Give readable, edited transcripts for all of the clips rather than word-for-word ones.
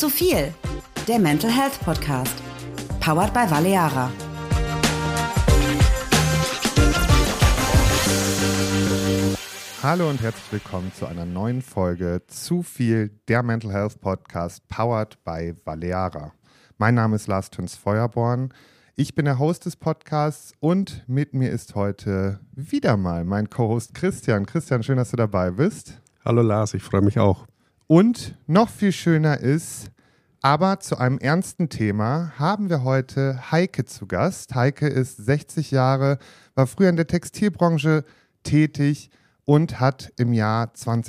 Zu viel, der Mental Health Podcast. Powered by Valeara. Hallo und herzlich willkommen zu einer neuen Folge Zu viel, der Mental Health Podcast, powered by Valeara. Mein Name ist Lars Töns-Feuerborn. Ich bin der Host des Podcasts und mit mir ist heute wieder mal mein Co-Host Christian. Christian, schön, dass du dabei bist. Hallo Lars, ich freue mich auch. Und noch viel schöner ist, aber zu einem ernsten Thema haben wir heute Heike zu Gast. Heike ist 60 Jahre, war früher in der Textilbranche tätig und hat im Jahr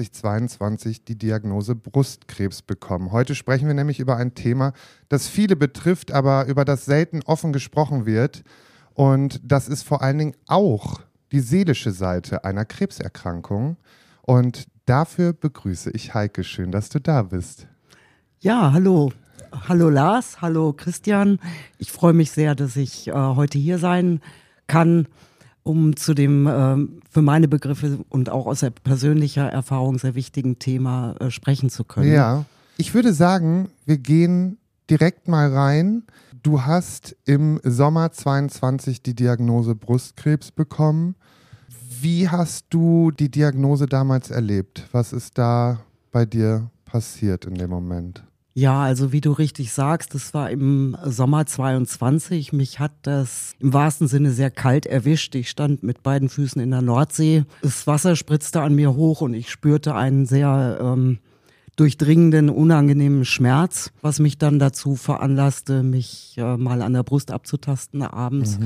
2022 die Diagnose Brustkrebs bekommen. Heute sprechen wir nämlich über ein Thema, das viele betrifft, aber über das selten offen gesprochen wird. Und das ist vor allen Dingen auch die seelische Seite einer Krebserkrankung. Und dafür begrüße ich Heike. Schön, dass du da bist. Ja, hallo. Hallo Lars, hallo Christian. Ich freue mich sehr, dass ich heute hier sein kann, um zu dem für meine Begriffe und auch aus persönlicher Erfahrung sehr wichtigen Thema sprechen zu können. Ja, ich würde sagen, wir gehen direkt mal rein. Du hast im Sommer 22 die Diagnose Brustkrebs bekommen. Wie hast du die Diagnose damals erlebt? Was ist da bei dir passiert in dem Moment? Ja, also wie du richtig sagst, das war im Sommer 22. Mich hat das im wahrsten Sinne sehr kalt erwischt. Ich stand mit beiden Füßen in der Nordsee. Das Wasser spritzte an mir hoch und ich spürte einen sehr durchdringenden, unangenehmen Schmerz, was mich dann dazu veranlasste, mich mal an der Brust abzutasten abends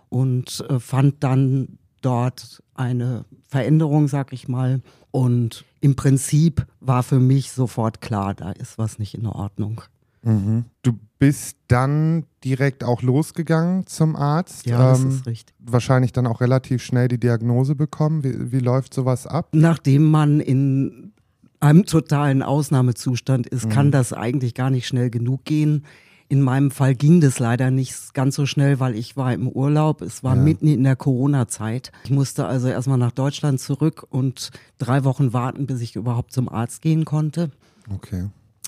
und fand dann dort eine Veränderung, sag ich mal. Und im Prinzip war für mich sofort klar, da ist was nicht in Ordnung. Mhm. Du bist dann direkt auch losgegangen zum Arzt. Ja, das ist richtig. Wahrscheinlich dann auch relativ schnell die Diagnose bekommen. Wie läuft sowas ab? Nachdem man in einem totalen Ausnahmezustand ist, kann das eigentlich gar nicht schnell genug gehen. In meinem Fall ging das leider nicht ganz so schnell, weil ich war im Urlaub. Es war mitten in der Corona-Zeit. Ich musste also erstmal nach Deutschland zurück und 3 Wochen warten, bis ich überhaupt zum Arzt gehen konnte. Okay.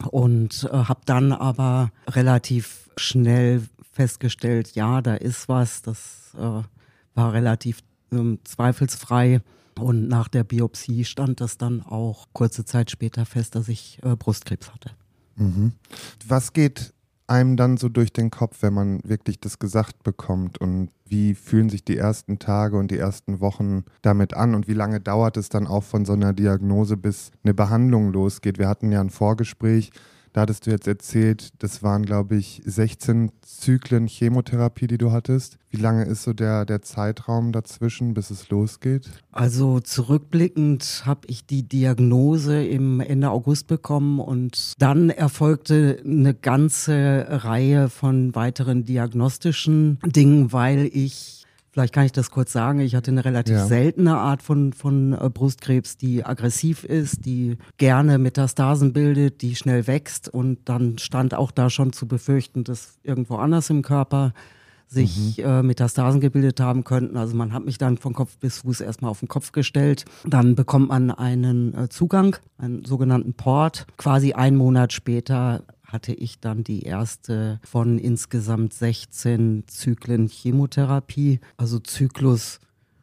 Und habe dann aber relativ schnell festgestellt, ja, da ist was. Das war relativ zweifelsfrei. Und nach der Biopsie stand das dann auch kurze Zeit später fest, dass ich Brustkrebs hatte. Mhm. Was geht einem dann so durch den Kopf, wenn man wirklich das gesagt bekommt, und wie fühlen sich die ersten Tage und die ersten Wochen damit an und wie lange dauert es dann auch von so einer Diagnose, bis eine Behandlung losgeht? Wir hatten ja ein Vorgespräch, da hattest du jetzt erzählt, das waren, glaube ich, 16 Zyklen Chemotherapie, die du hattest. Wie lange ist so der Zeitraum dazwischen, bis es losgeht? Also zurückblickend habe ich die Diagnose im Ende August bekommen und dann erfolgte eine ganze Reihe von weiteren diagnostischen Dingen, weil vielleicht kann ich das kurz sagen, ich hatte eine relativ seltene Art von Brustkrebs, die aggressiv ist, die gerne Metastasen bildet, die schnell wächst, und dann stand auch da schon zu befürchten, dass irgendwo anders im Körper sich Metastasen gebildet haben könnten. Also man hat mich dann von Kopf bis Fuß erstmal auf den Kopf gestellt. Dann bekommt man einen Zugang, einen sogenannten Port. Quasi 1 Monat später hatte ich dann die erste von insgesamt 16 Zyklen Chemotherapie. Also Zyklus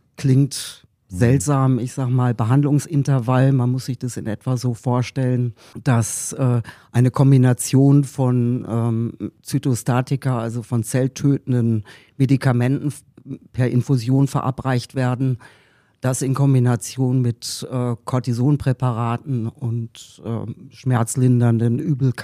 klingt seltsam, ich sag mal Behandlungsintervall. Man muss sich das in etwa so vorstellen, dass eine Kombination von Zytostatika, also von zelltötenden Medikamenten per Infusion verabreicht werden. Das in Kombination mit Cortisonpräparaten und schmerzlindernden,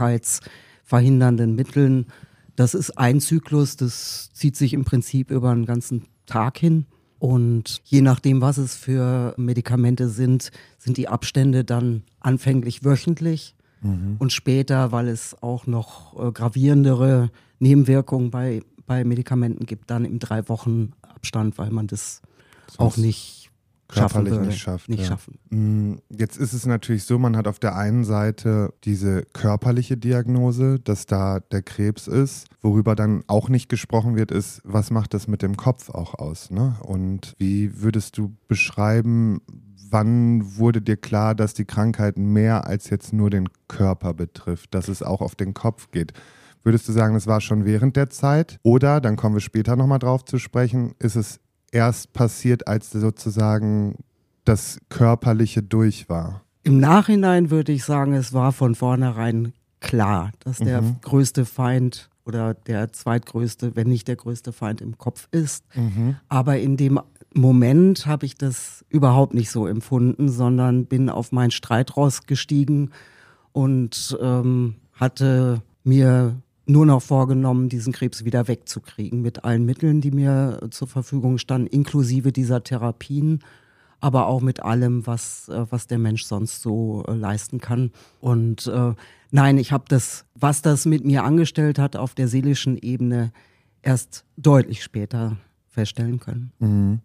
übelkeitsverhindernden Mitteln. Das ist ein Zyklus, das zieht sich im Prinzip über einen ganzen Tag hin. Und je nachdem, was es für Medikamente sind die Abstände dann anfänglich wöchentlich und später, weil es auch noch gravierendere Nebenwirkungen bei Medikamenten gibt, dann im 3 Wochen Abstand, weil man das auch nicht schaffen würde. Nicht schaffen. schaffen. Jetzt ist es natürlich so, man hat auf der einen Seite diese körperliche Diagnose, dass da der Krebs ist. Worüber dann auch nicht gesprochen wird, ist, was macht das mit dem Kopf auch aus, ne? Und wie würdest du beschreiben, wann wurde dir klar, dass die Krankheit mehr als jetzt nur den Körper betrifft, dass es auch auf den Kopf geht? Würdest du sagen, das war schon während der Zeit? Oder, dann kommen wir später nochmal drauf zu sprechen, ist es erst passiert, als sozusagen das Körperliche durch war? Im Nachhinein würde ich sagen, es war von vornherein klar, dass der größte Feind oder der zweitgrößte, wenn nicht der größte Feind im Kopf ist. Aber in dem Moment habe ich das überhaupt nicht so empfunden, sondern bin auf mein Streitross gestiegen und hatte mir nur noch vorgenommen, diesen Krebs wieder wegzukriegen mit allen Mitteln, die mir zur Verfügung standen, inklusive dieser Therapien, aber auch mit allem, was der Mensch sonst so leisten kann. Und nein, ich habe das, was das mit mir angestellt hat auf der seelischen Ebene, erst deutlich später feststellen können.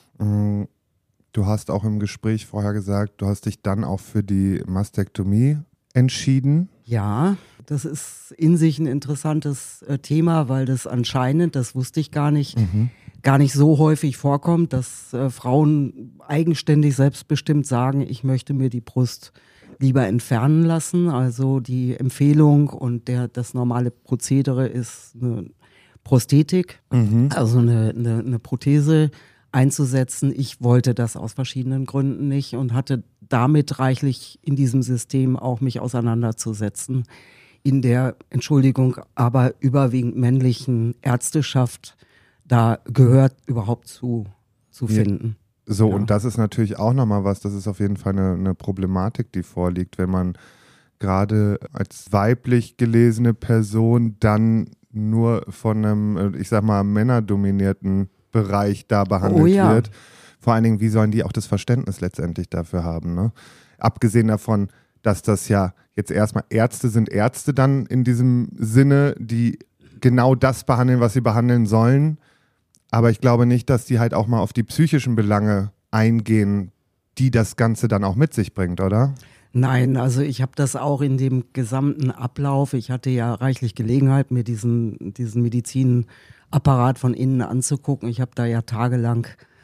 Du hast auch im Gespräch vorher gesagt, du hast dich dann auch für die Mastektomie entschieden. Ja, das ist in sich ein interessantes Thema, weil das anscheinend, das wusste ich gar nicht so häufig vorkommt, dass Frauen eigenständig selbstbestimmt sagen, ich möchte mir die Brust lieber entfernen lassen. Also die Empfehlung und das normale Prozedere ist eine Prosthetik, also eine Prothese einzusetzen. Ich wollte das aus verschiedenen Gründen nicht und hatte damit reichlich in diesem System auch mich auseinanderzusetzen. In der, Entschuldigung, aber überwiegend männlichen Ärzteschaft da gehört überhaupt zu finden. So, ja. Und das ist natürlich auch nochmal was, das ist auf jeden Fall eine Problematik, die vorliegt, wenn man gerade als weiblich gelesene Person dann nur von einem, ich sag mal, männerdominierten Bereich da behandelt wird. Vor allen Dingen, wie sollen die auch das Verständnis letztendlich dafür haben, ne? Abgesehen davon, dass das ja jetzt erstmal Ärzte sind Ärzte dann in diesem Sinne, die genau das behandeln, was sie behandeln sollen. Aber ich glaube nicht, dass die halt auch mal auf die psychischen Belange eingehen, die das Ganze dann auch mit sich bringt, oder? Nein, also ich habe das auch in dem gesamten Ablauf, ich hatte ja reichlich Gelegenheit, mir diesen Medizinapparat von innen anzugucken. Ich habe da ja tagelang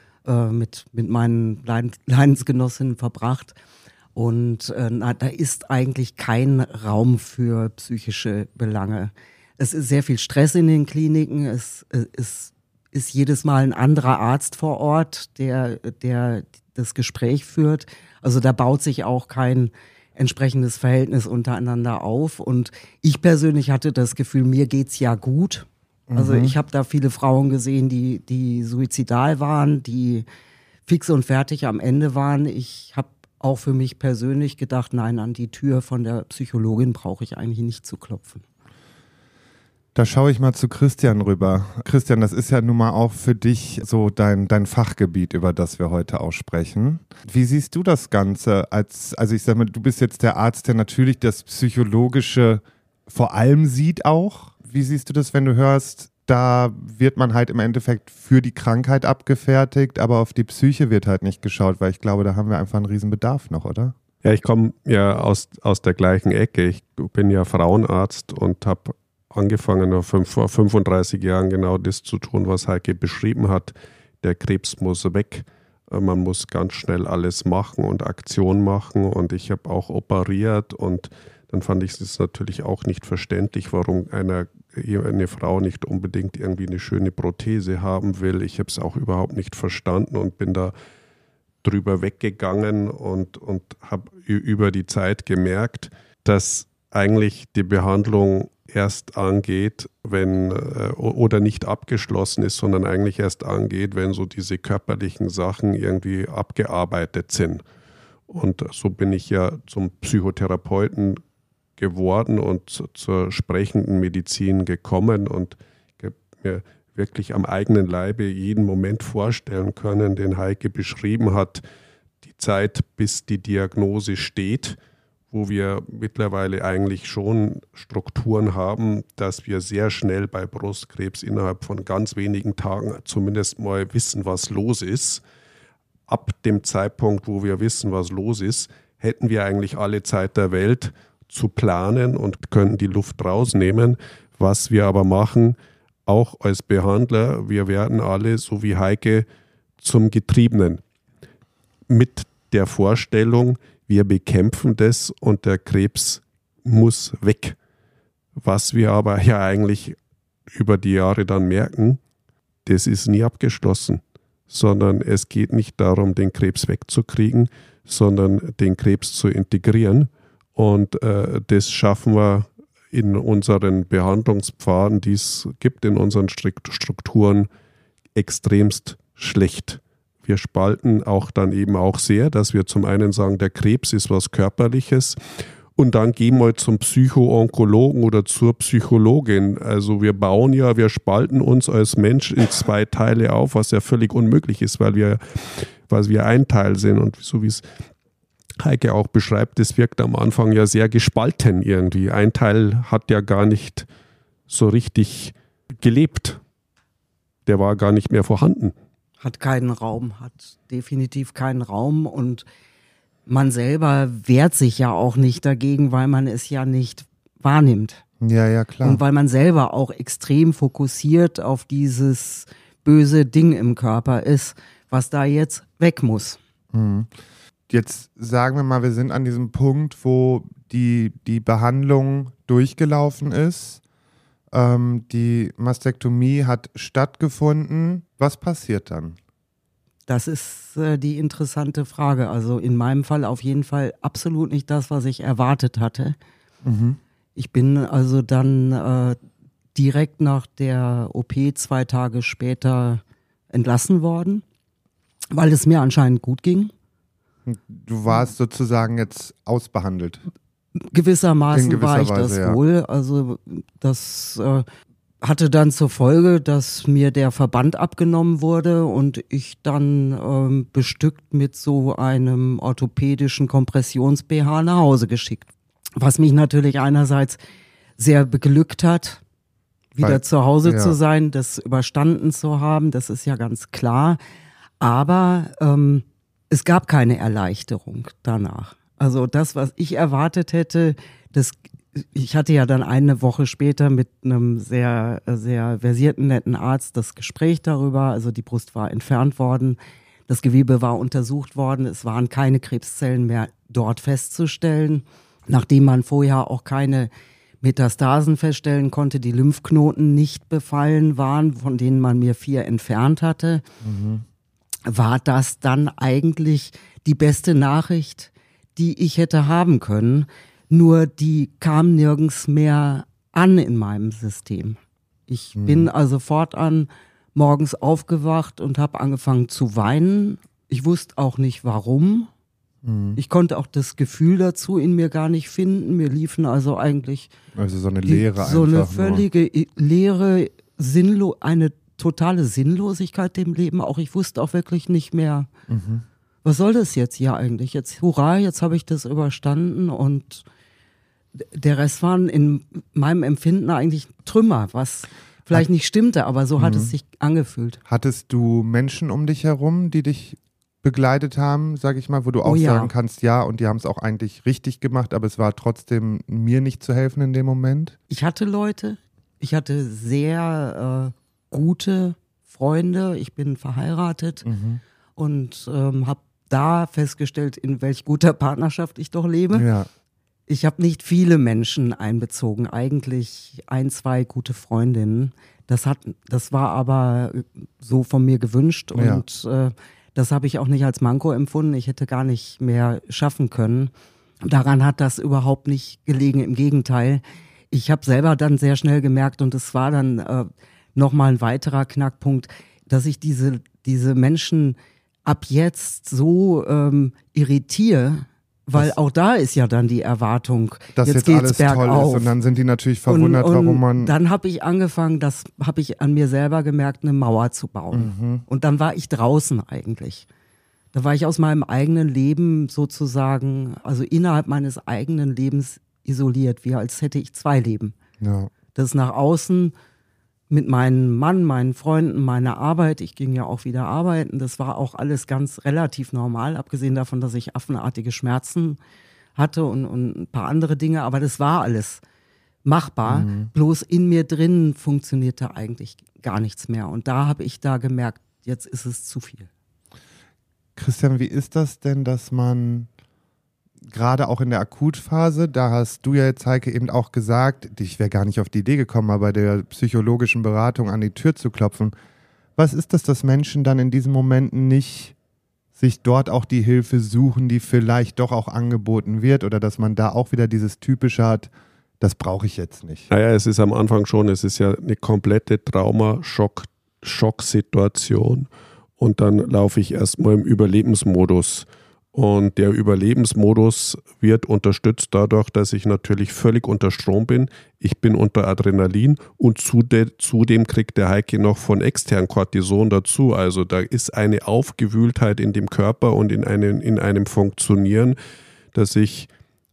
mit meinen Leidensgenossinnen verbracht. Und da ist eigentlich kein Raum für psychische Belange. Es ist sehr viel Stress in den Kliniken. Es ist jedes Mal ein anderer Arzt vor Ort, der das Gespräch führt. Also da baut sich auch kein entsprechendes Verhältnis untereinander auf. Und ich persönlich hatte das Gefühl, mir geht's ja gut. Also ich habe da viele Frauen gesehen, die suizidal waren, die fix und fertig am Ende waren. Ich habe auch für mich persönlich gedacht, nein, an die Tür von der Psychologin brauche ich eigentlich nicht zu klopfen. Da schaue ich mal zu Christian rüber. Christian, das ist ja nun mal auch für dich so dein Fachgebiet, über das wir heute auch sprechen. Wie siehst du das Ganze? Also ich sage mal, du bist jetzt der Arzt, der natürlich das Psychologische vor allem sieht auch. Wie siehst du das, wenn du hörst, da wird man halt im Endeffekt für die Krankheit abgefertigt, aber auf die Psyche wird halt nicht geschaut, weil ich glaube, da haben wir einfach einen riesen Bedarf noch, oder? Ja, ich komme ja aus der gleichen Ecke. Ich bin ja Frauenarzt und habe angefangen vor 35 Jahren genau das zu tun, was Heike beschrieben hat. Der Krebs muss weg. Man muss ganz schnell alles machen und Aktion machen. Und ich habe auch operiert und dann fand ich es natürlich auch nicht verständlich, warum eine Frau nicht unbedingt irgendwie eine schöne Prothese haben will. Ich habe es auch überhaupt nicht verstanden und bin da drüber weggegangen und habe über die Zeit gemerkt, dass eigentlich die Behandlung erst angeht, wenn oder nicht abgeschlossen ist, sondern eigentlich erst angeht, wenn so diese körperlichen Sachen irgendwie abgearbeitet sind. Und so bin ich ja zum Psychotherapeuten geworden und zur sprechenden Medizin gekommen und ich habe mir wirklich am eigenen Leibe jeden Moment vorstellen können, den Heike beschrieben hat, die Zeit, bis die Diagnose steht, wo wir mittlerweile eigentlich schon Strukturen haben, dass wir sehr schnell bei Brustkrebs innerhalb von ganz wenigen Tagen zumindest mal wissen, was los ist. ab dem Zeitpunkt, wo wir wissen, was los ist, hätten wir eigentlich alle Zeit der Welt zu planen und können die Luft rausnehmen. Was wir aber machen, auch als Behandler, wir werden alle, so wie Heike, zum Getriebenen. Mit der Vorstellung, wir bekämpfen das und der Krebs muss weg. Was wir aber ja eigentlich über die Jahre dann merken, das ist nie abgeschlossen, sondern es geht nicht darum, den Krebs wegzukriegen, sondern den Krebs zu integrieren. Und das schaffen wir in unseren Behandlungspfaden, die es gibt, in unseren Strukturen, extremst schlecht. Wir spalten auch dann eben auch sehr, dass wir zum einen sagen, der Krebs ist was Körperliches und dann gehen wir zum Psycho-Onkologen oder zur Psychologin. Also wir spalten uns als Mensch in 2 Teile auf, was ja völlig unmöglich ist, weil wir ein Teil sind. Und so wie es Heike auch beschreibt, das wirkt am Anfang ja sehr gespalten irgendwie. Ein Teil hat ja gar nicht so richtig gelebt. Der war gar nicht mehr vorhanden. Hat keinen Raum, hat definitiv keinen Raum und man selber wehrt sich ja auch nicht dagegen, weil man es ja nicht wahrnimmt. Ja, klar. Und weil man selber auch extrem fokussiert auf dieses böse Ding im Körper ist, was da jetzt weg muss. Mhm. Jetzt sagen wir mal, wir sind an diesem Punkt, wo die Behandlung durchgelaufen ist. Die Mastektomie hat stattgefunden. Was passiert dann? Das ist die interessante Frage. Also in meinem Fall auf jeden Fall absolut nicht das, was ich erwartet hatte. Mhm. Ich bin also dann direkt nach der OP 2 Tage später entlassen worden, weil es mir anscheinend gut ging. Du warst sozusagen jetzt ausbehandelt. Gewissermaßen war ich Weise, das wohl. Also das hatte dann zur Folge, dass mir der Verband abgenommen wurde und ich dann bestückt mit so einem orthopädischen Kompressions-BH nach Hause geschickt. Was mich natürlich einerseits sehr beglückt hat, wieder zu Hause zu sein, das überstanden zu haben, das ist ja ganz klar. Aber es gab keine Erleichterung danach. Also das, was ich erwartet hätte, ich hatte ja dann eine Woche später mit einem sehr, sehr versierten, netten Arzt das Gespräch darüber. Also die Brust war entfernt worden, das Gewebe war untersucht worden, es waren keine Krebszellen mehr dort festzustellen. Nachdem man vorher auch keine Metastasen feststellen konnte, die Lymphknoten nicht befallen waren, von denen man mir 4 entfernt hatte, war das dann eigentlich die beste Nachricht, die ich hätte haben können. Nur die kam nirgends mehr an in meinem System. Ich bin also fortan morgens aufgewacht und habe angefangen zu weinen. Ich wusste auch nicht warum. Ich konnte auch das Gefühl dazu in mir gar nicht finden. Mir liefen also eigentlich so eine Leere so eine völlige Leere, eine totale Sinnlosigkeit dem Leben. Auch ich wusste auch wirklich nicht mehr, was soll das jetzt hier eigentlich? Jetzt, hurra, jetzt habe ich das überstanden und der Rest waren in meinem Empfinden eigentlich Trümmer, was vielleicht nicht stimmte, aber so hat es sich angefühlt. Hattest du Menschen um dich herum, die dich begleitet haben, sag ich mal, wo du auch sagen kannst, ja, und die haben es auch eigentlich richtig gemacht, aber es war trotzdem mir nicht zu helfen in dem Moment? Ich hatte Leute, ich hatte sehr gute Freunde, ich bin verheiratet und habe da festgestellt, in welch guter Partnerschaft ich doch lebe. Ja. Ich habe nicht viele Menschen einbezogen, eigentlich 1, 2 gute Freundinnen. Das war aber so von mir gewünscht und das habe ich auch nicht als Manko empfunden. Ich hätte gar nicht mehr schaffen können. Daran hat das überhaupt nicht gelegen, im Gegenteil. Ich habe selber dann sehr schnell gemerkt und es war dann nochmal ein weiterer Knackpunkt, dass ich diese Menschen ab jetzt so irritiere, weil auch da ist ja dann die Erwartung, dass jetzt geht's alles bergauf. toll ist und dann sind die natürlich verwundert, warum man... Dann habe ich angefangen, das habe ich an mir selber gemerkt, eine Mauer zu bauen. Und dann war ich draußen eigentlich. Da war ich aus meinem eigenen Leben sozusagen, also innerhalb meines eigenen Lebens isoliert, wie als hätte ich 2 Leben. Ja. Das nach außen mit meinem Mann, meinen Freunden, meiner Arbeit. Ich ging ja auch wieder arbeiten. Das war auch alles ganz relativ normal, abgesehen davon, dass ich affenartige Schmerzen hatte und ein paar andere Dinge. Aber das war alles machbar. Bloß in mir drin funktionierte eigentlich gar nichts mehr. Und da habe ich da gemerkt, jetzt ist es zu viel. Christian, wie ist das denn, dass man gerade auch in der Akutphase, da hast du ja jetzt, Heike, eben auch gesagt, ich wäre gar nicht auf die Idee gekommen, mal bei der psychologischen Beratung an die Tür zu klopfen. Was ist das, dass Menschen dann in diesen Momenten nicht sich dort auch die Hilfe suchen, die vielleicht doch auch angeboten wird, oder dass man da auch wieder dieses Typische hat, das brauche ich jetzt nicht? Naja, es ist am Anfang schon, es ist ja eine komplette Schocksituation und dann laufe ich erstmal im Überlebensmodus. Und der Überlebensmodus wird unterstützt dadurch, dass ich natürlich völlig unter Strom bin. Ich bin unter Adrenalin und zudem kriegt der Heike noch von extern Cortison dazu. Also da ist eine Aufgewühltheit in dem Körper und in einem Funktionieren, dass ich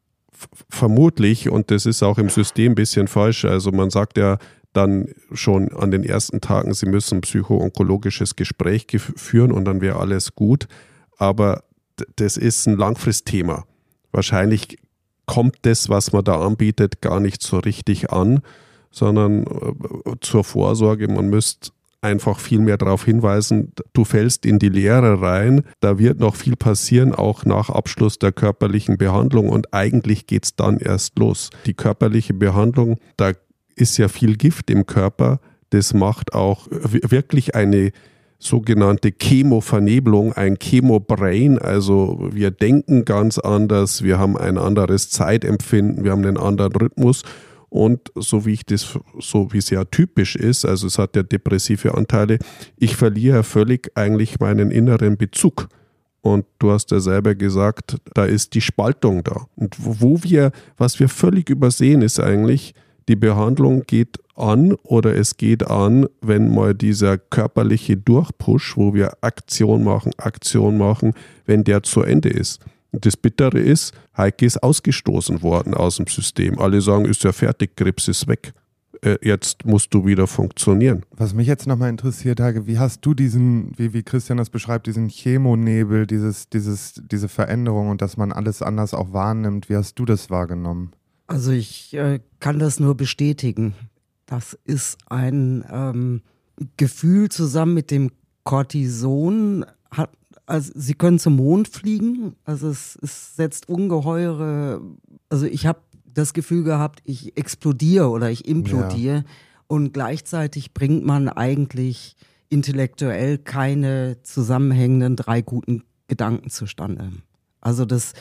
vermutlich, und das ist auch im System ein bisschen falsch, also man sagt ja dann schon an den ersten Tagen, Sie müssen ein psycho-onkologisches Gespräch führen und dann wäre alles gut. Aber das ist ein Langfristthema. Wahrscheinlich kommt das, was man da anbietet, gar nicht so richtig an, sondern zur Vorsorge, man müsste einfach viel mehr darauf hinweisen, du fällst in die Leere rein, da wird noch viel passieren, auch nach Abschluss der körperlichen Behandlung und eigentlich geht es dann erst los. Die körperliche Behandlung, da ist ja viel Gift im Körper, das macht auch wirklich eine sogenannte Chemovernebelung, ein Chemobrain, also wir denken ganz anders, wir haben ein anderes Zeitempfinden, wir haben einen anderen Rhythmus und so wie es ja typisch ist, also es hat ja depressive Anteile, ich verliere völlig eigentlich meinen inneren Bezug. Und du hast ja selber gesagt, da ist die Spaltung da. Und was wir völlig übersehen, ist eigentlich, die Behandlung geht an oder es geht an, wenn mal dieser körperliche Durchpush, wo wir Aktion machen, wenn der zu Ende ist. Und das Bittere ist, Heike ist ausgestoßen worden aus dem System. Alle sagen, ist ja fertig, Krebs ist weg. Jetzt musst du wieder funktionieren. Was mich jetzt nochmal interessiert, Heike, wie hast du diesen, wie Christian das beschreibt, diesen Chemonebel, diese Veränderung und dass man alles anders auch wahrnimmt, wie hast du das wahrgenommen? Also ich kann das nur bestätigen. Das ist ein Gefühl zusammen mit dem Cortison. Also Sie können zum Mond fliegen. Also es setzt ungeheure, also ich habe das Gefühl gehabt, ich explodiere oder ich implodiere. Ja. Und gleichzeitig bringt man eigentlich intellektuell keine zusammenhängenden 3 guten Gedanken zustande. Also das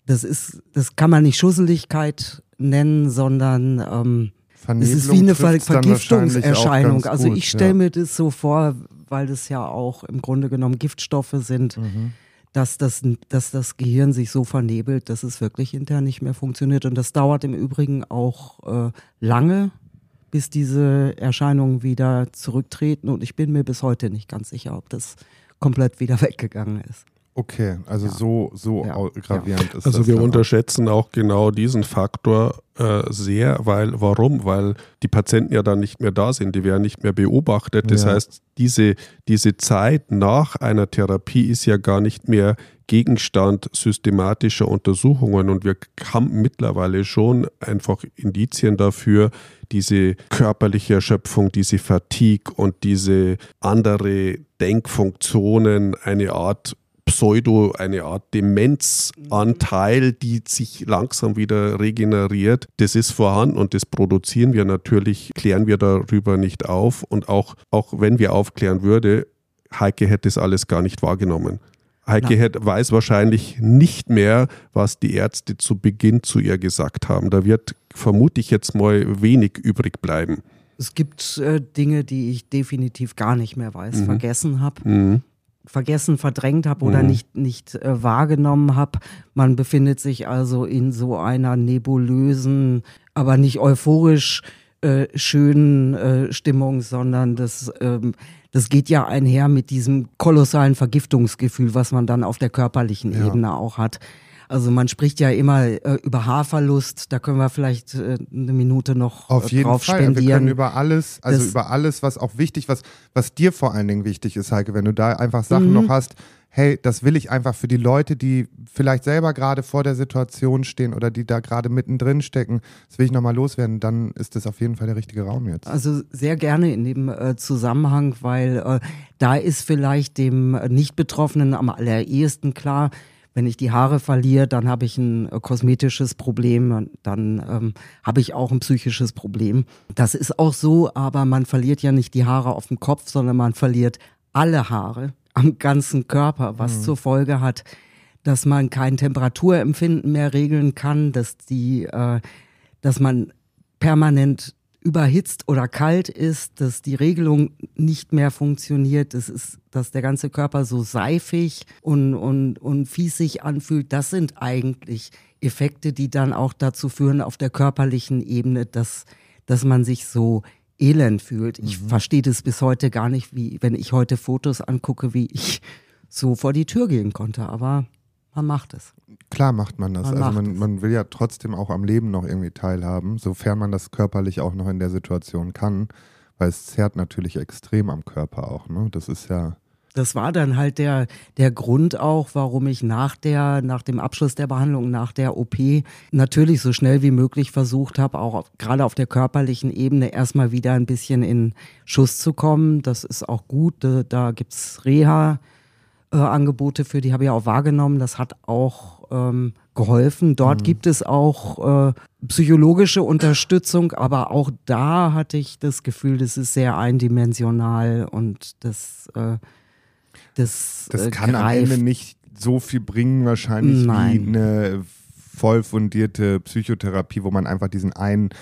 kann man nicht Schusseligkeit nennen, sondern es ist wie eine Vergiftungserscheinung. Also ich stelle mir das so vor, weil das ja auch im Grunde genommen Giftstoffe sind, dass das Gehirn sich so vernebelt, dass es wirklich intern nicht mehr funktioniert. Und das dauert im Übrigen auch lange, bis diese Erscheinungen wieder zurücktreten. Und ich bin mir bis heute nicht ganz sicher, ob das komplett wieder weggegangen ist. Okay, also so gravierend ist das. Also wir unterschätzen auch genau diesen Faktor sehr, warum? Weil die Patienten ja dann nicht mehr da sind, die werden nicht mehr beobachtet. Das heißt, diese Zeit nach einer Therapie ist ja gar nicht mehr Gegenstand systematischer Untersuchungen und wir haben mittlerweile schon einfach Indizien dafür, diese körperliche Erschöpfung, diese Fatigue und diese andere Denkfunktionen, eine Art Demenzanteil, die sich langsam wieder regeneriert, das ist vorhanden und das produzieren wir natürlich, klären wir darüber nicht auf und auch wenn wir aufklären würde, Heike hätte das alles gar nicht wahrgenommen. Heike weiß wahrscheinlich nicht mehr, was die Ärzte zu Beginn zu ihr gesagt haben. Da wird, vermute ich jetzt mal, wenig übrig bleiben. Es gibt Dinge, die ich definitiv gar nicht mehr weiß, vergessen habe. Vergessen, verdrängt habe oder nicht wahrgenommen habe. Man befindet sich also in so einer nebulösen, aber nicht euphorisch schönen Stimmung, sondern das geht ja einher mit diesem kolossalen Vergiftungsgefühl, was man dann auf der körperlichen Ebene auch hat. Also man spricht ja immer über Haarverlust, da können wir vielleicht eine Minute noch auf jeden drauf Fall. spendieren. Wir können über alles, also über alles, was auch wichtig, was dir vor allen Dingen wichtig ist, Heike, wenn du da einfach Sachen noch hast, hey, das will ich einfach für die Leute, die vielleicht selber gerade vor der Situation stehen oder die da gerade mittendrin stecken, das will ich nochmal loswerden, dann ist das auf jeden Fall der richtige Raum jetzt. Also sehr gerne in dem Zusammenhang, weil da ist vielleicht dem Nicht-Betroffenen am allerersten klar, wenn ich die Haare verliere, dann habe ich ein kosmetisches Problem, dann habe ich auch ein psychisches Problem. Das ist auch so, aber man verliert ja nicht die Haare auf dem Kopf, sondern man verliert alle Haare am ganzen Körper, was zur Folge hat, dass man kein Temperaturempfinden mehr regeln kann, dass man permanent überhitzt oder kalt ist, dass die Regelung nicht mehr funktioniert, dass der ganze Körper so seifig und fies sich anfühlt. Das sind eigentlich Effekte, die dann auch dazu führen auf der körperlichen Ebene, dass man sich so elend fühlt. Ich verstehe das bis heute gar nicht, wie wenn ich heute Fotos angucke, wie ich so vor die Tür gehen konnte, aber man macht es. Klar macht man das. Man will ja trotzdem auch am Leben noch irgendwie teilhaben, sofern man das körperlich auch noch in der Situation kann, weil es zerrt natürlich extrem am Körper auch, ne? Das ist ja... Das war dann halt der Grund auch, warum ich nach dem Abschluss der Behandlung, nach der OP, natürlich so schnell wie möglich versucht habe, auch gerade auf der körperlichen Ebene erstmal wieder ein bisschen in Schuss zu kommen. Das ist auch gut, da gibt's Reha-Angebote für, die habe ich auch wahrgenommen. Das hat auch geholfen. Dort gibt es auch psychologische Unterstützung, aber auch da hatte ich das Gefühl, das ist sehr eindimensional und das kann am Ende nicht so viel bringen wahrscheinlich wie eine voll fundierte Psychotherapie, wo man einfach diese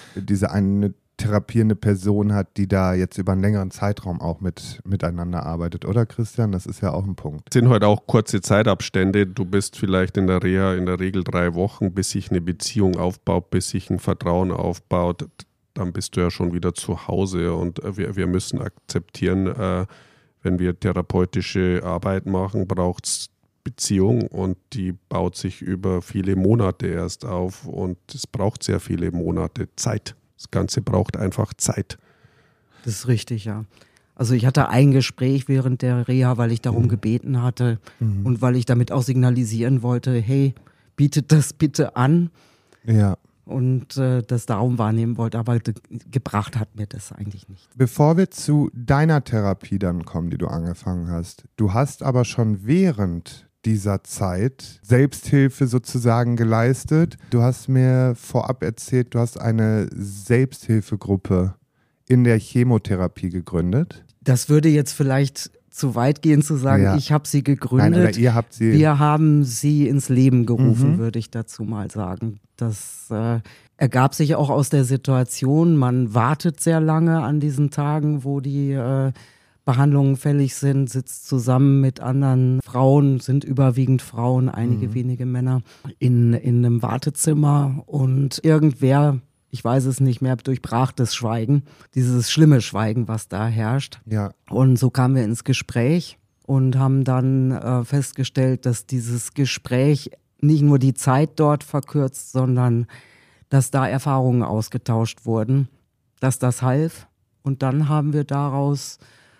eine therapierende Person hat, die da jetzt über einen längeren Zeitraum auch miteinander arbeitet, oder Christian? Das ist ja auch ein Punkt. Es sind heute auch kurze Zeitabstände. Du bist vielleicht in der Reha in der Regel 3 Wochen, bis sich eine Beziehung aufbaut, bis sich ein Vertrauen aufbaut. Dann bist du ja schon wieder zu Hause und wir müssen akzeptieren, wenn wir therapeutische Arbeit machen, braucht es Beziehung und die baut sich über viele Monate erst auf und es braucht sehr viele Monate Zeit. Das Ganze braucht einfach Zeit. Das ist richtig, ja. Also ich hatte ein Gespräch während der Reha, weil ich darum gebeten hatte und weil ich damit auch signalisieren wollte, hey, bietet das bitte an. Ja. Und das darum wahrnehmen wollte, aber gebracht hat mir das eigentlich nicht. Bevor wir zu deiner Therapie dann kommen, die du angefangen hast, du hast aber schon während dieser Zeit Selbsthilfe sozusagen geleistet. Du hast mir vorab erzählt, du hast eine Selbsthilfegruppe in der Chemotherapie gegründet. Das würde jetzt vielleicht zu weit gehen zu sagen, ich habe sie gegründet. Nein, oder ihr habt sie. Wir haben sie ins Leben gerufen, würde ich dazu mal sagen. Das ergab sich auch aus der Situation. Man wartet sehr lange an diesen Tagen, wo die Behandlungen fällig sind, sitzt zusammen mit anderen Frauen, sind überwiegend Frauen, einige wenige Männer, in einem Wartezimmer und irgendwer, ich weiß es nicht mehr, durchbrach das Schweigen, dieses schlimme Schweigen, was da herrscht. Ja. Und so kamen wir ins Gespräch und haben dann festgestellt, dass dieses Gespräch nicht nur die Zeit dort verkürzt, sondern dass da Erfahrungen ausgetauscht wurden, dass das half. Und dann haben wir daraus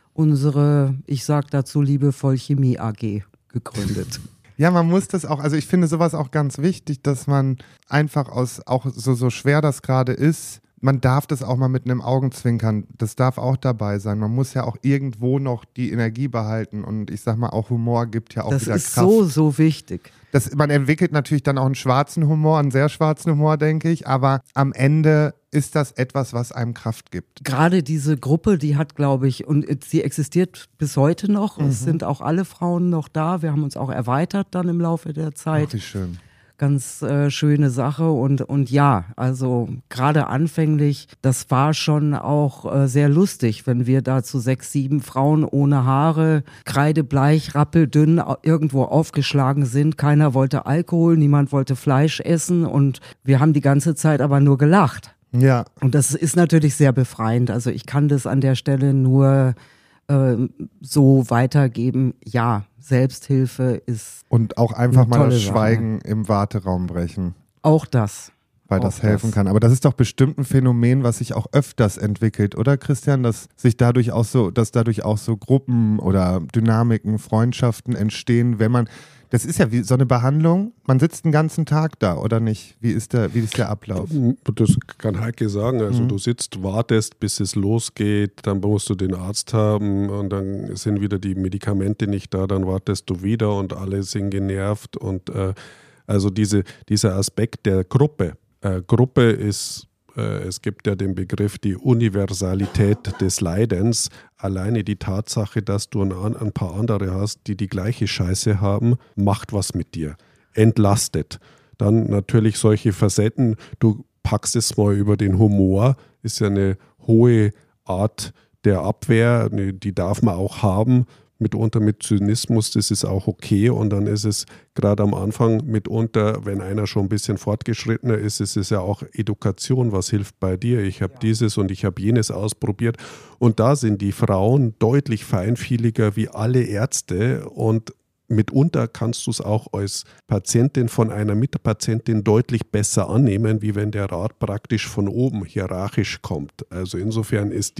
unsere, ich sag dazu liebevoll, Chemie AG gegründet. Ja, man muss das auch, also ich finde sowas auch ganz wichtig, dass man einfach auch so schwer das gerade ist, man darf das auch mal mit einem Augenzwinkern, das darf auch dabei sein. Man muss ja auch irgendwo noch die Energie behalten und ich sag mal, auch Humor gibt ja auch das wieder Kraft. Das ist so wichtig. Man entwickelt natürlich dann auch einen schwarzen Humor, einen sehr schwarzen Humor, denke ich, aber am Ende ist das etwas, was einem Kraft gibt. Gerade diese Gruppe, die hat, glaube ich, und sie existiert bis heute noch, es sind auch alle Frauen noch da, wir haben uns auch erweitert dann im Laufe der Zeit. Ach, wie schön. Ganz schöne Sache und ja, also gerade anfänglich, das war schon auch sehr lustig, wenn wir da zu 6, 7 Frauen ohne Haare, kreidebleich, rappeldünn irgendwo aufgeschlagen sind. Keiner wollte Alkohol, niemand wollte Fleisch essen und wir haben die ganze Zeit aber nur gelacht. Ja. Und das ist natürlich sehr befreiend. Also ich kann das an der Stelle nur so weitergeben. Ja, Selbsthilfe ist Und auch einfach eine mal tolle das Sache. Schweigen im Warteraum brechen, Auch das. weil das helfen kann. Aber das ist doch bestimmt ein Phänomen, was sich auch öfters entwickelt, oder Christian? Dass dadurch auch so Gruppen oder Dynamiken, Freundschaften entstehen, wenn man. Das ist ja wie so eine Behandlung. Man sitzt den ganzen Tag da, oder nicht? Wie ist der Ablauf? Das kann Heike sagen. Also du sitzt, wartest, bis es losgeht, dann musst du den Arzt haben und dann sind wieder die Medikamente nicht da, dann wartest du wieder und alle sind genervt. Und also dieser Aspekt der Gruppe. Gruppe ist, es gibt ja den Begriff die Universalität des Leidens. Alleine die Tatsache, dass du ein paar andere hast, die gleiche Scheiße haben, macht was mit dir. Entlastet. Dann natürlich solche Facetten, du packst es mal über den Humor, ist ja eine hohe Art der Abwehr, die darf man auch haben. Mitunter mit Zynismus, das ist auch okay, und dann ist es gerade am Anfang mitunter, wenn einer schon ein bisschen fortgeschrittener ist, ist es ja auch Education, was hilft bei dir? Ich habe dieses und ich habe jenes ausprobiert, und da sind die Frauen deutlich feinfühliger wie alle Ärzte, und mitunter kannst du es auch als Patientin von einer Mitpatientin deutlich besser annehmen, wie wenn der Rat praktisch von oben hierarchisch kommt. Also insofern ist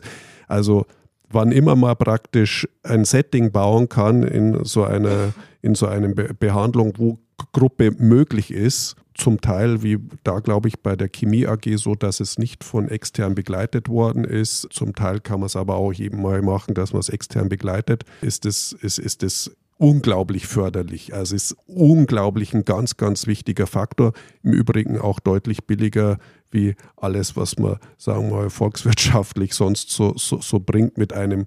wann immer man praktisch ein Setting bauen kann in so einer Behandlung, wo Gruppe möglich ist, zum Teil wie da, glaube ich, bei der Chemie AG so, dass es nicht von extern begleitet worden ist. Zum Teil kann man es aber auch eben mal machen, dass man es extern begleitet. Ist es unglaublich förderlich. Also ist unglaublich ein ganz, ganz wichtiger Faktor. Im Übrigen auch deutlich billiger wie alles, was man, sagen wir mal, volkswirtschaftlich sonst so bringt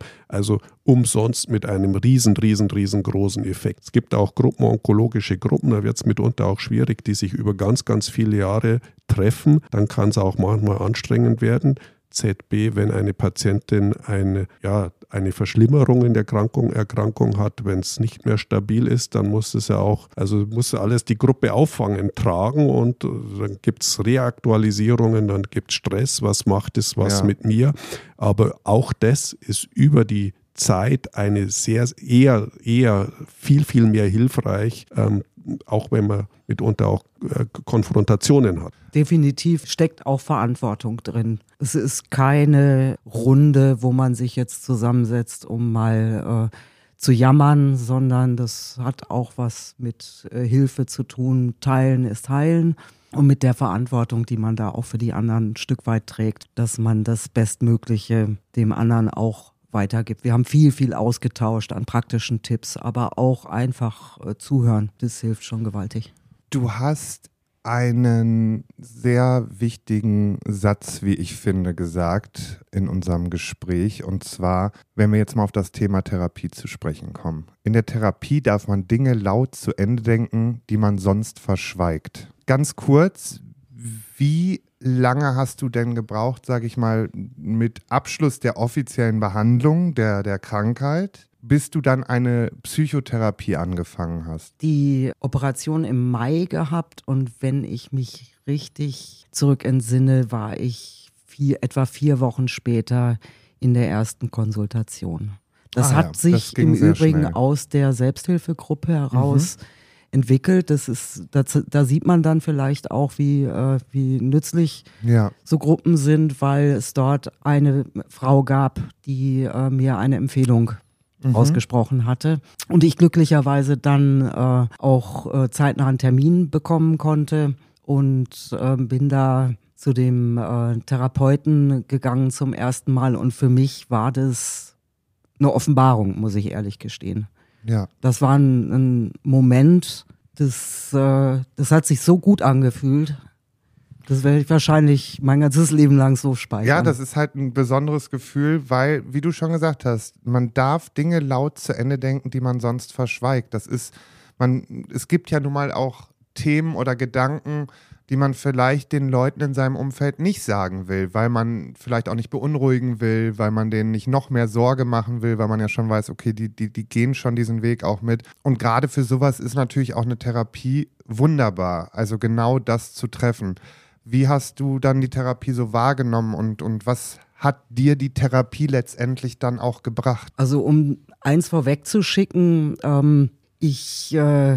umsonst mit einem riesengroßen Effekt. Es gibt auch onkologische Gruppen, da wird es mitunter auch schwierig, die sich über ganz, ganz viele Jahre treffen. Dann kann es auch manchmal anstrengend werden. ZB, wenn eine Patientin eine Verschlimmerung in der Erkrankung hat, wenn es nicht mehr stabil ist, dann muss alles die Gruppe auffangen, tragen, und dann gibt es Reaktualisierungen, dann gibt es Stress, was macht es mit mir? Aber auch das ist über die Zeit eine eher viel mehr hilfreich, auch wenn man mitunter auch Konfrontationen hat. Definitiv steckt auch Verantwortung drin. Es ist keine Runde, wo man sich jetzt zusammensetzt, um mal zu jammern, sondern das hat auch was mit Hilfe zu tun. Teilen ist heilen. Und mit der Verantwortung, die man da auch für die anderen ein Stück weit trägt, dass man das Bestmögliche dem anderen auch weitergibt. Wir haben viel ausgetauscht an praktischen Tipps, aber auch einfach zuhören. Das hilft schon gewaltig. Du hast einen sehr wichtigen Satz, wie ich finde, gesagt in unserem Gespräch. Und zwar, wenn wir jetzt mal auf das Thema Therapie zu sprechen kommen. In der Therapie darf man Dinge laut zu Ende denken, die man sonst verschweigt. Ganz kurz, wie lange hast du denn gebraucht, sage ich mal, mit Abschluss der offiziellen Behandlung der Krankheit, bis du dann eine Psychotherapie angefangen hast? Die Operation im Mai gehabt, und wenn ich mich richtig zurück entsinne, war ich etwa 4 Wochen später in der ersten Konsultation. Das hat sich im Übrigen aus der Selbsthilfegruppe heraus entwickelt. Da sieht man dann vielleicht auch, wie nützlich so Gruppen sind, weil es dort eine Frau gab, die mir eine Empfehlung ausgesprochen hatte. Und ich glücklicherweise dann auch zeitnah einen Termin bekommen konnte und bin da zu dem Therapeuten gegangen zum ersten Mal. Und für mich war das eine Offenbarung, muss ich ehrlich gestehen. Ja. Das war ein Moment, das hat sich so gut angefühlt. Das werde ich wahrscheinlich mein ganzes Leben lang so speichern. Ja, das ist halt ein besonderes Gefühl, weil, wie du schon gesagt hast, man darf Dinge laut zu Ende denken, die man sonst verschweigt. Es gibt ja nun mal auch Themen oder Gedanken, die man vielleicht den Leuten in seinem Umfeld nicht sagen will, weil man vielleicht auch nicht beunruhigen will, weil man denen nicht noch mehr Sorge machen will, weil man ja schon weiß, okay, die gehen schon diesen Weg auch mit. Und gerade für sowas ist natürlich auch eine Therapie wunderbar, also genau das zu treffen. Wie hast du dann die Therapie so wahrgenommen und was hat dir die Therapie letztendlich dann auch gebracht? Also um eins vorwegzuschicken, ich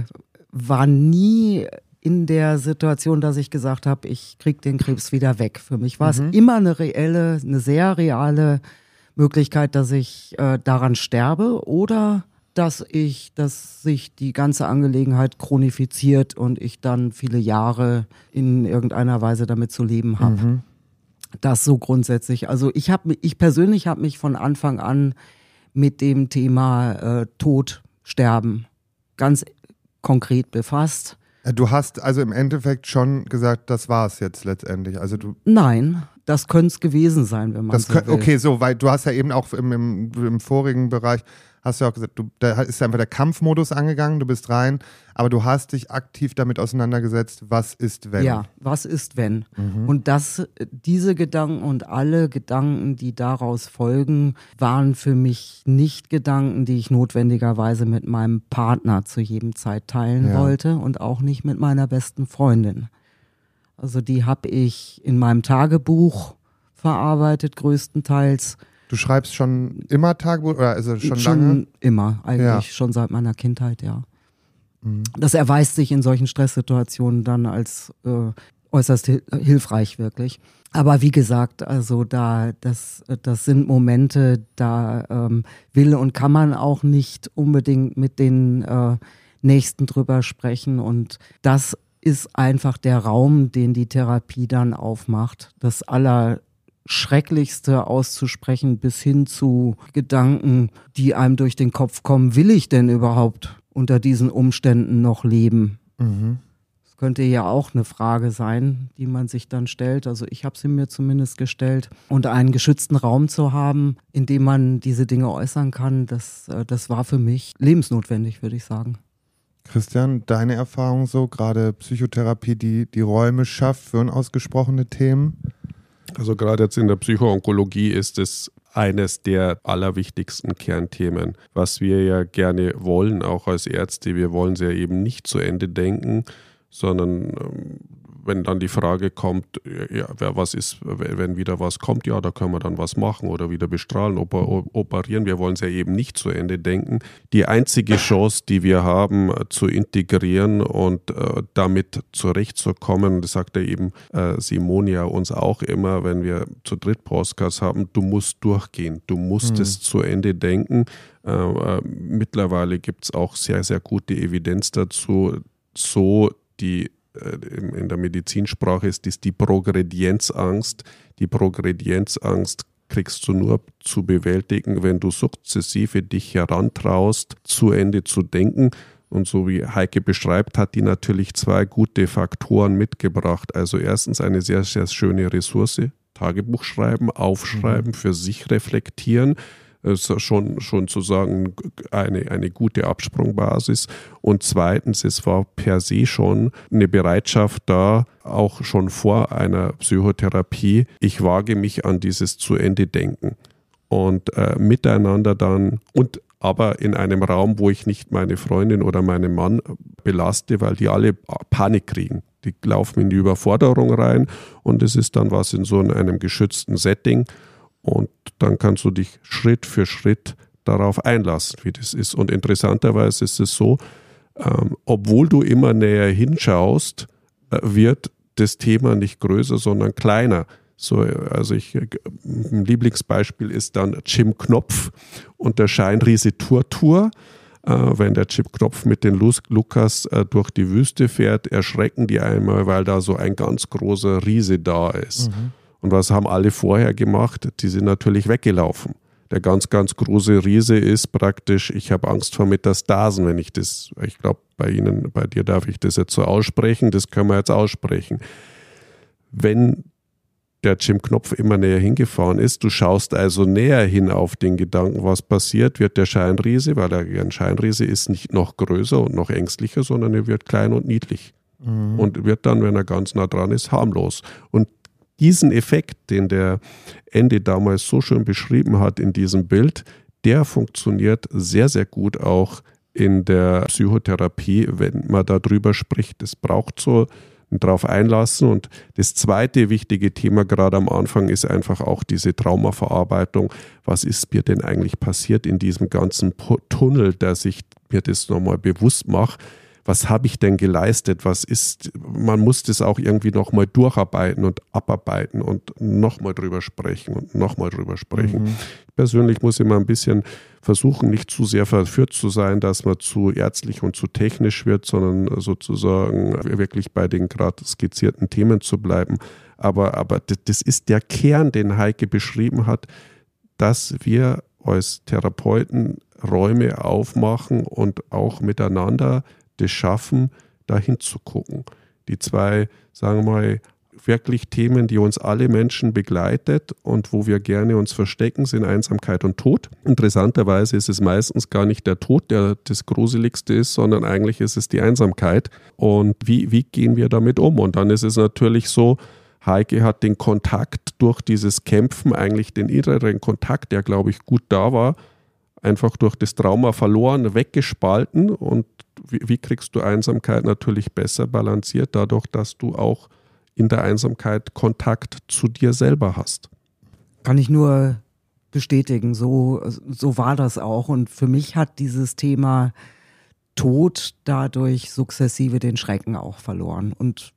war nie in der Situation, dass ich gesagt habe, ich kriege den Krebs wieder weg. Für mich war es immer eine sehr reale Möglichkeit, dass ich daran sterbe oder dass sich die ganze Angelegenheit chronifiziert und ich dann viele Jahre in irgendeiner Weise damit zu leben habe. Das so grundsätzlich. Also ich persönlich habe mich von Anfang an mit dem Thema Tod, Sterben ganz konkret befasst. Du hast also im Endeffekt schon gesagt, das war es jetzt letztendlich. Also Nein, das könnte es gewesen sein, wenn man so will. Okay, so, weil du hast ja eben auch im vorigen Bereich, hast du ja auch gesagt, da ist ja einfach der Kampfmodus angegangen, du bist rein, aber du hast dich aktiv damit auseinandergesetzt, was ist, wenn? Ja, was ist, wenn? Und diese Gedanken und alle Gedanken, die daraus folgen, waren für mich nicht Gedanken, die ich notwendigerweise mit meinem Partner zu jedem Zeit teilen wollte und auch nicht mit meiner besten Freundin. Also die habe ich in meinem Tagebuch verarbeitet, größtenteils. Du schreibst schon immer Tagebuch oder also schon lange? Schon immer, eigentlich schon seit meiner Kindheit, ja. Das erweist sich in solchen Stresssituationen dann als äußerst hilfreich wirklich. Aber wie gesagt, also das sind Momente, da will und kann man auch nicht unbedingt mit den Nächsten drüber sprechen und das ist einfach der Raum, den die Therapie dann aufmacht. Das Allerschrecklichste auszusprechen bis hin zu Gedanken, die einem durch den Kopf kommen. Will ich denn überhaupt unter diesen Umständen noch leben? Das könnte ja auch eine Frage sein, die man sich dann stellt. Also ich habe sie mir zumindest gestellt. Und einen geschützten Raum zu haben, in dem man diese Dinge äußern kann, das war für mich lebensnotwendig, würde ich sagen. Christian, deine Erfahrung so, gerade Psychotherapie, die Räume schafft für unausgesprochene Themen? Also gerade jetzt in der Psychoonkologie ist es eines der allerwichtigsten Kernthemen, was wir ja gerne wollen, auch als Ärzte. Wir wollen sie ja eben nicht zu Ende denken, sondern wenn dann die Frage kommt, ja, was ist, wenn wieder was kommt, ja, da können wir dann was machen oder wieder bestrahlen, operieren. Wir wollen es ja eben nicht zu Ende denken. Die einzige Chance, die wir haben, zu integrieren und damit zurechtzukommen, das sagt ja eben Simonia uns auch immer, wenn wir zu dritt Podcasts haben, du musst durchgehen, du musst es zu Ende denken. Mittlerweile gibt es auch sehr, sehr gute Evidenz dazu, die in der Medizinsprache ist das die Progredienzangst. Die Progredienzangst kriegst du nur zu bewältigen, wenn du sukzessive dich herantraust, zu Ende zu denken. Und so wie Heike beschreibt, hat die natürlich zwei gute Faktoren mitgebracht. Also erstens eine sehr, sehr schöne Ressource, Tagebuch schreiben, aufschreiben, für sich reflektieren. Schon sozusagen eine gute Absprungbasis. Und zweitens, es war per se schon eine Bereitschaft da, auch schon vor einer Psychotherapie. Ich wage mich an dieses Zu-Ende-Denken und miteinander dann und aber in einem Raum, wo ich nicht meine Freundin oder meinen Mann belaste, weil die alle Panik kriegen. Die laufen in die Überforderung rein und es ist dann was in so einem geschützten Setting. Und dann kannst du dich Schritt für Schritt darauf einlassen, wie das ist. Und interessanterweise ist es so, obwohl du immer näher hinschaust, wird das Thema nicht größer, sondern kleiner. So, also ein Lieblingsbeispiel ist dann Jim Knopf und der Scheinriese Turtur. Wenn der Jim Knopf mit den Lukas durch die Wüste fährt, erschrecken die einmal, weil da so ein ganz großer Riese da ist. Und was haben alle vorher gemacht? Die sind natürlich weggelaufen. Der ganz, ganz große Riese ist praktisch, ich habe Angst vor Metastasen, wenn ich glaube, bei dir darf ich das jetzt so aussprechen, das können wir jetzt aussprechen. Wenn der Jim Knopf immer näher hingefahren ist, du schaust also näher hin auf den Gedanken, was passiert, wird der Scheinriese, weil er ein Scheinriese ist, nicht noch größer und noch ängstlicher, sondern er wird klein und niedlich. Und wird dann, wenn er ganz nah dran ist, harmlos. Und diesen Effekt, den der Ende damals so schön beschrieben hat in diesem Bild, der funktioniert sehr, sehr gut auch in der Psychotherapie, wenn man darüber spricht. Es braucht so drauf einlassen. Und das zweite wichtige Thema gerade am Anfang ist einfach auch diese Traumaverarbeitung. Was ist mir denn eigentlich passiert in diesem ganzen Tunnel, dass ich mir das nochmal bewusst mache? Was habe ich denn geleistet? Man muss das auch irgendwie nochmal durcharbeiten und abarbeiten und nochmal drüber sprechen und nochmal drüber sprechen. Ich persönlich muss immer ein bisschen versuchen, nicht zu sehr verführt zu sein, dass man zu ärztlich und zu technisch wird, sondern sozusagen wirklich bei den gerade skizzierten Themen zu bleiben. Aber das ist der Kern, den Heike beschrieben hat, dass wir als Therapeuten Räume aufmachen und auch miteinander das schaffen, da hinzugucken. Die zwei, sagen wir mal, wirklich Themen, die uns alle Menschen begleitet und wo wir gerne uns verstecken, sind Einsamkeit und Tod. Interessanterweise ist es meistens gar nicht der Tod, der das Gruseligste ist, sondern eigentlich ist es die Einsamkeit. Und wie gehen wir damit um? Und dann ist es natürlich so, Heike hat den Kontakt durch dieses Kämpfen, eigentlich den inneren Kontakt, der, glaube ich, gut da war, einfach durch das Trauma verloren, weggespalten. Und wie kriegst du Einsamkeit natürlich besser balanciert? Dadurch, dass du auch in der Einsamkeit Kontakt zu dir selber hast. Kann ich nur bestätigen, so war das auch. Und für mich hat dieses Thema Tod dadurch sukzessive den Schrecken auch verloren. Und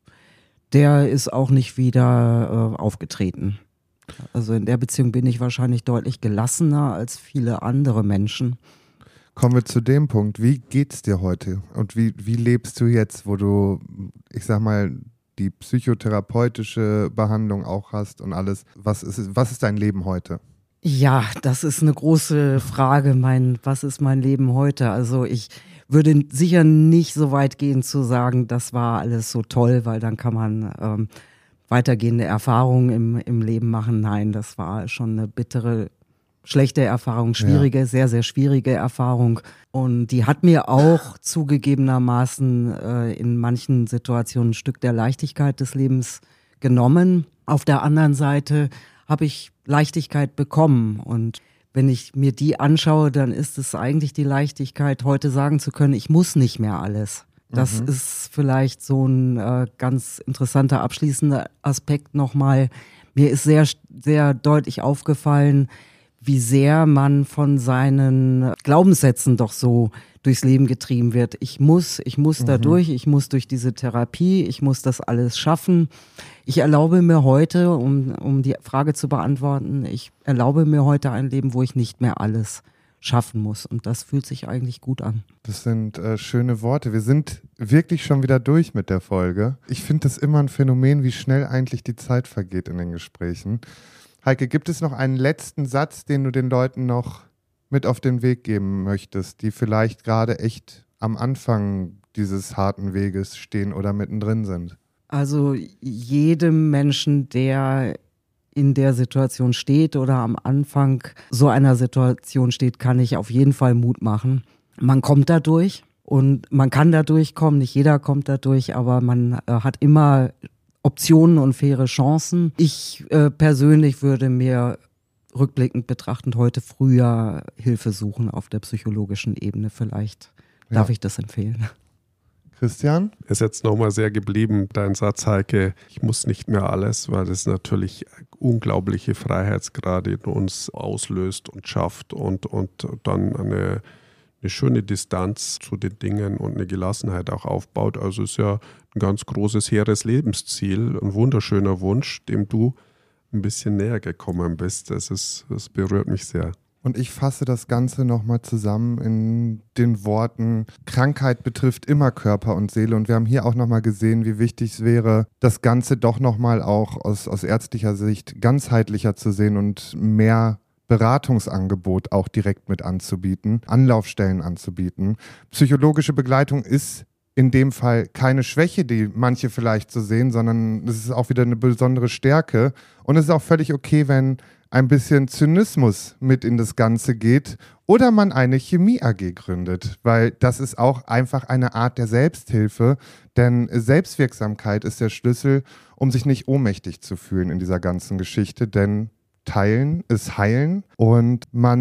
der ist auch nicht wieder aufgetreten. Also in der Beziehung bin ich wahrscheinlich deutlich gelassener als viele andere Menschen. Kommen wir zu dem Punkt. Wie geht's dir heute? Und wie lebst du jetzt, wo du, ich sag mal, die psychotherapeutische Behandlung auch hast und alles? Was ist dein Leben heute? Ja, das ist eine große Frage. Was ist mein Leben heute? Also ich würde sicher nicht so weit gehen zu sagen, das war alles so toll, weil dann kann man weitergehende Erfahrungen im Leben machen. Nein, das war schon eine bittere, schlechte Erfahrung, schwierige, sehr, sehr schwierige Erfahrung. Und die hat mir auch zugegebenermaßen in manchen Situationen ein Stück der Leichtigkeit des Lebens genommen. Auf der anderen Seite habe ich Leichtigkeit bekommen. Und wenn ich mir die anschaue, dann ist es eigentlich die Leichtigkeit, heute sagen zu können, ich muss nicht mehr alles. Das ist vielleicht so ein ganz interessanter abschließender Aspekt nochmal. Mir ist sehr, sehr deutlich aufgefallen, wie sehr man von seinen Glaubenssätzen doch so durchs Leben getrieben wird. Ich muss da durch, ich muss durch diese Therapie, ich muss das alles schaffen. Ich erlaube mir heute, um die Frage zu beantworten, ich erlaube mir heute ein Leben, wo ich nicht mehr alles schaffen muss. Und das fühlt sich eigentlich gut an. Das sind schöne Worte. Wir sind wirklich schon wieder durch mit der Folge. Ich finde das immer ein Phänomen, wie schnell eigentlich die Zeit vergeht in den Gesprächen. Heike, gibt es noch einen letzten Satz, den du den Leuten noch mit auf den Weg geben möchtest, die vielleicht gerade echt am Anfang dieses harten Weges stehen oder mittendrin sind? Also jedem Menschen, der in der Situation steht oder am Anfang so einer Situation steht, kann ich auf jeden Fall Mut machen. Man kommt da durch und man kann da durchkommen. Nicht jeder kommt da durch, aber man hat immer Optionen und faire Chancen. Ich persönlich würde mir rückblickend betrachtend heute früher Hilfe suchen auf der psychologischen Ebene. Vielleicht darf ich das empfehlen. Christian? Ist jetzt nochmal sehr geblieben, dein Satz, Heike, ich muss nicht mehr alles, weil das natürlich unglaubliche Freiheitsgrade in uns auslöst und schafft und dann eine schöne Distanz zu den Dingen und eine Gelassenheit auch aufbaut. Also ist ja ein ganz großes, hehres Lebensziel, ein wunderschöner Wunsch, dem du ein bisschen näher gekommen bist. Das berührt mich sehr. Und ich fasse das Ganze nochmal zusammen in den Worten, Krankheit betrifft immer Körper und Seele. Und wir haben hier auch nochmal gesehen, wie wichtig es wäre, das Ganze doch nochmal auch aus ärztlicher Sicht ganzheitlicher zu sehen und mehr Beratungsangebot auch direkt mit anzubieten, Anlaufstellen anzubieten. Psychologische Begleitung ist in dem Fall keine Schwäche, die manche vielleicht so sehen, sondern es ist auch wieder eine besondere Stärke. Und es ist auch völlig okay, wenn ein bisschen Zynismus mit in das Ganze geht oder man eine Chemie-AG gründet, weil das ist auch einfach eine Art der Selbsthilfe, denn Selbstwirksamkeit ist der Schlüssel, um sich nicht ohnmächtig zu fühlen in dieser ganzen Geschichte, denn Teilen ist Heilen und man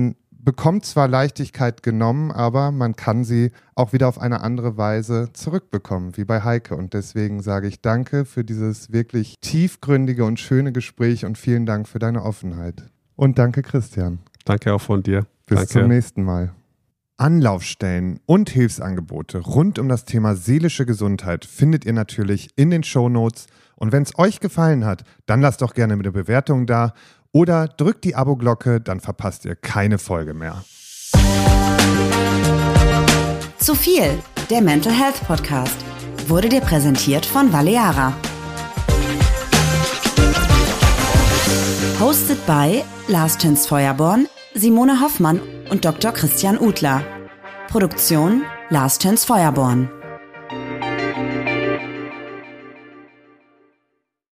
bekommt zwar Leichtigkeit genommen, aber man kann sie auch wieder auf eine andere Weise zurückbekommen, wie bei Heike. Und deswegen sage ich danke für dieses wirklich tiefgründige und schöne Gespräch und vielen Dank für deine Offenheit. Und danke, Christian. Danke auch von dir. Bis zum nächsten Mal. Anlaufstellen und Hilfsangebote rund um das Thema seelische Gesundheit findet ihr natürlich in den Shownotes. Und wenn es euch gefallen hat, dann lasst doch gerne eine Bewertung da. Oder drückt die Abo-Glocke, dann verpasst ihr keine Folge mehr. Zu viel, der Mental Health Podcast, wurde dir präsentiert von Valeara. Hosted by Lars Töns-Feuerborn, Simone Hoffmann und Dr. Christian Udler. Produktion Lars Töns-Feuerborn.